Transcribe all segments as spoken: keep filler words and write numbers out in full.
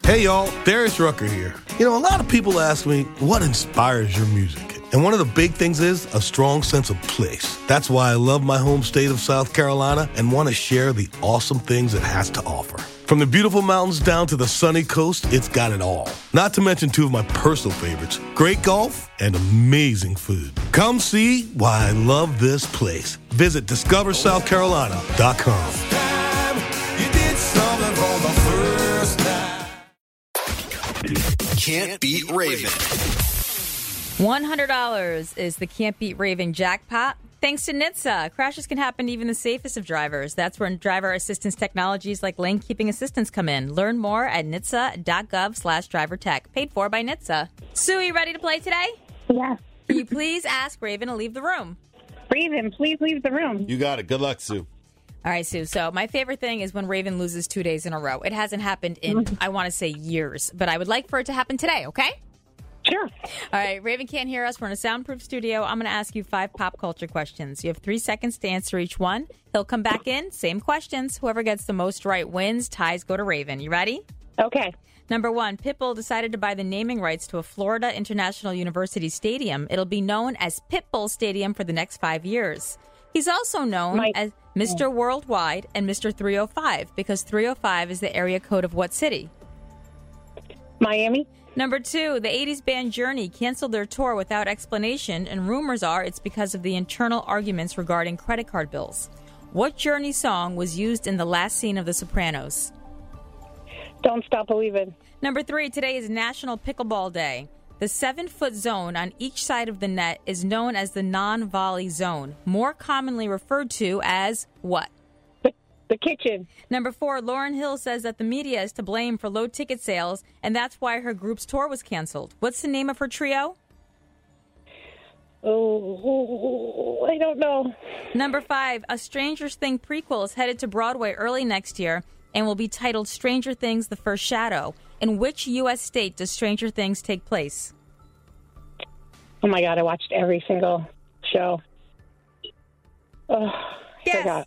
Hey y'all, Darius Rucker here. You know, a lot of people ask me, what inspires your music? And one of the big things is a strong sense of place. That's why I love my home state of South Carolina and want to share the awesome things it has to offer. From the beautiful mountains down to the sunny coast, it's got it all. Not to mention two of my personal favorites, great golf and amazing food. Come see why I love this place. Visit discover south carolina dot com. Can't Beat Raven. one hundred dollars is the Can't Beat Raven jackpot. Thanks to N H T S A, crashes can happen to even the safest of drivers. That's where driver assistance technologies like lane keeping assistance come in. Learn more at N H T S A dot gov slash driver tech. Paid for by N H T S A. Sue, you ready to play today? Yes. Can you please ask Raven to leave the room? Raven, please leave the room. You got it. Good luck, Sue. All right, Sue. So my favorite thing is when Raven loses two days in a row. It hasn't happened in, I want to say, years. But I would like for it to happen today, okay? Sure. All right, Raven can't hear us. We're in a soundproof studio. I'm going to ask you five pop culture questions. You have three seconds to answer each one. He'll come back in. Same questions. Whoever gets the most right wins. Ties go to Raven. You ready? Okay. Number one, Pitbull decided to buy the naming rights to a Florida International University stadium. It'll be known as Pitbull Stadium for the next five years. He's also known Mike. as Mister Worldwide and Mister three oh five because three oh five is the area code of what city? Miami. Number two, the eighties band Journey canceled their tour without explanation, and rumors are it's because of the internal arguments regarding credit card bills. What Journey song was used in the last scene of The Sopranos? Don't Stop Believing. Number three, today is National Pickleball Day. The seven-foot zone on each side of the net is known as the non-volley zone, more commonly referred to as what? The, the kitchen. Number four, Lauryn Hill says that the media is to blame for low ticket sales, and that's why her group's tour was canceled. What's the name of her trio? Oh, I don't know. Number five, a Stranger Things prequel is headed to Broadway early next year and will be titled Stranger Things: The First Shadow. In which U S state does Stranger Things take place? Oh, my God. I watched every single show. Oh, I Yes. forgot.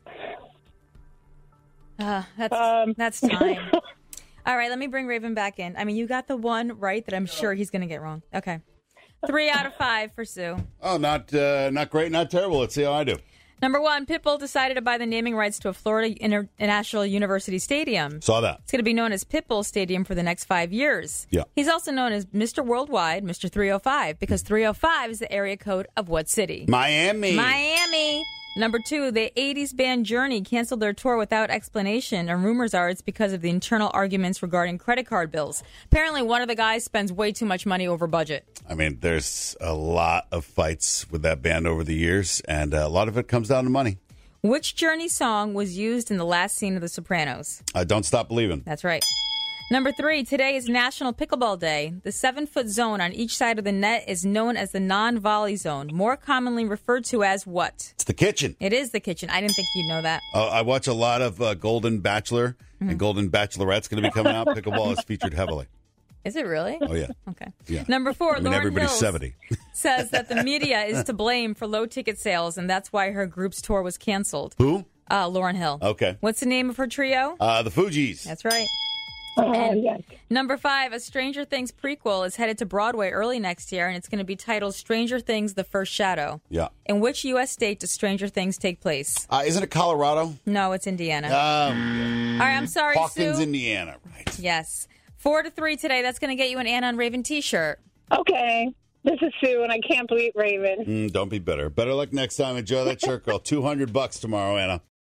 Uh, that's, Um. that's time. All right, let me bring Raven back in. I mean, you got the one right that I'm sure he's going to get wrong. Okay. Three out of five for Sue. Oh, not uh, not great, not terrible. Let's see how I do. Number one, Pitbull decided to buy the naming rights to a Florida International University stadium. Saw that. It's going to be known as Pitbull Stadium for the next five years. Yeah. He's also known as Mister Worldwide, Mister three oh five, because three oh five is the area code of what city? Miami. Miami. Number two, the eighties band Journey canceled their tour without explanation, and rumors are it's because of the internal arguments regarding credit card bills. Apparently, one of the guys spends way too much money over budget. I mean, there's a lot of fights with that band over the years, and a lot of it comes down to money. Which Journey song was used in the last scene of The Sopranos? Uh, Don't Stop Believing. That's right. Number three, today is National Pickleball Day. The seven-foot zone on each side of the net is known as the non-volley zone, more commonly referred to as what? It's the kitchen. It is the kitchen. I didn't think you'd know that. Uh, I watch a lot of uh, Golden Bachelor, Mm-hmm. and Golden Bachelorette's going to be coming out. Pickleball is featured heavily. Is it really? Oh, yeah. Okay. Yeah. Number four, I mean, Lauryn everybody's Hill seventy. says that the media is to blame for low ticket sales, and that's why her group's tour was canceled. Who? Uh, Lauryn Hill. Okay. What's the name of her trio? Uh, the Fugees. That's right. Oh, And yes. number five, a Stranger Things prequel is headed to Broadway early next year, and it's going to be titled Stranger Things: The First Shadow. Yeah. In which U S state does Stranger Things take place? Uh, isn't it Colorado? No, it's Indiana. Um, All right, I'm sorry, Hawkins, Sue. Indiana. Right. Yes. Four to three today. That's going to get you an Anna and Raven t-shirt. Okay. This is Sue, and I can't beat Raven. Mm, don't be bitter. Better luck next time. Enjoy that shirt, girl. two hundred bucks tomorrow, Anna.